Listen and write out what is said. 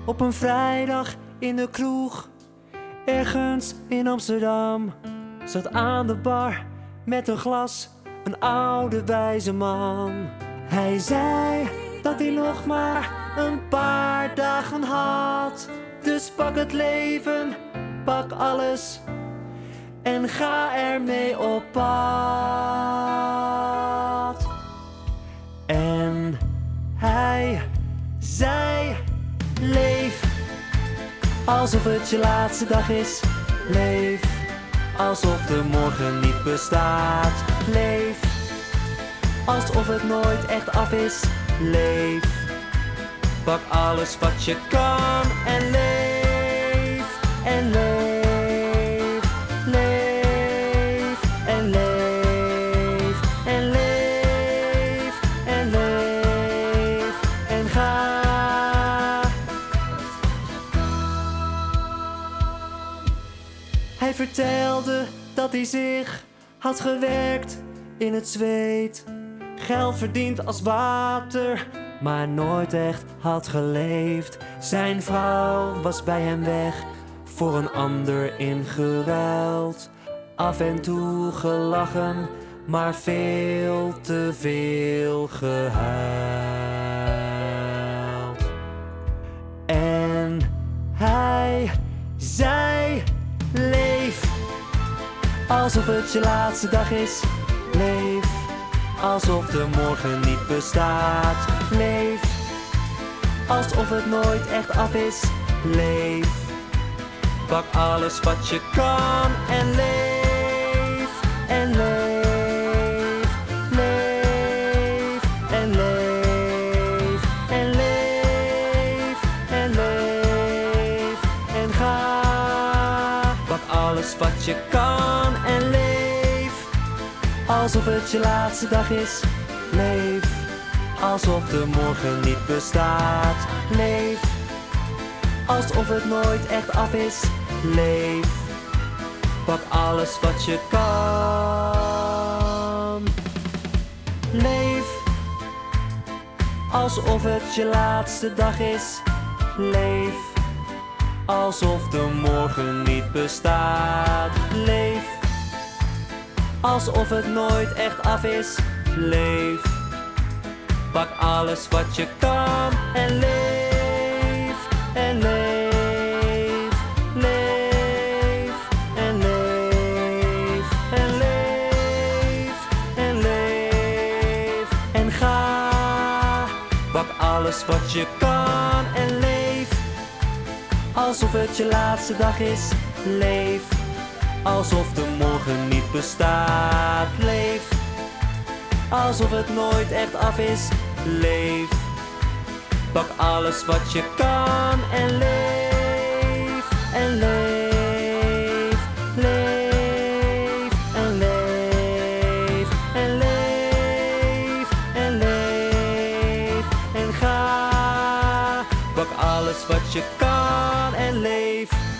Op een vrijdag in de kroeg, ergens in Amsterdam, zat aan de bar met een glas een oude wijze man. Hij zei dat hij nog maar een paar dagen had. Dus pak het leven, pak alles en ga ermee op pad. En hij zei: leef alsof het je laatste dag is. Leef alsof de morgen niet bestaat. Leef alsof het nooit echt af is. Leef, pak alles wat je kan en leef en leef, leef en leef en leef en leef en ga. Hij vertelde dat hij zich had gewerkt in het zweet, geld verdiend als water, maar nooit echt had geleefd. Zijn vrouw was bij hem weg, voor een ander ingeruild. Af en toe gelachen, maar veel te veel gehuild. En hij zei: leef alsof het je laatste dag is. Leef alsof de morgen niet bestaat. Leef alsof het nooit echt af is. Leef, pak alles wat je kan en leef en leef, leef en leef en leef en leef en ga. Pak alles wat je kan en leef alsof het je laatste dag is. Leef alsof de morgen niet bestaat. Leef alsof het nooit echt af is. Leef, pak alles wat je kan. Leef alsof het je laatste dag is. Leef alsof de morgen niet bestaat. Leef alsof het nooit echt af is. Leef, pak alles wat je kan en leef en leef, leef en leef en leef en leef en ga. Pak alles wat je kan en leef alsof het je laatste dag is. Leef alsof de morgen niet bestaat. Leef alsof het nooit echt af is. Leef, pak alles wat je kan en leef en leef, leef en leef en leef en leef en ga. Pak alles wat je kan en leef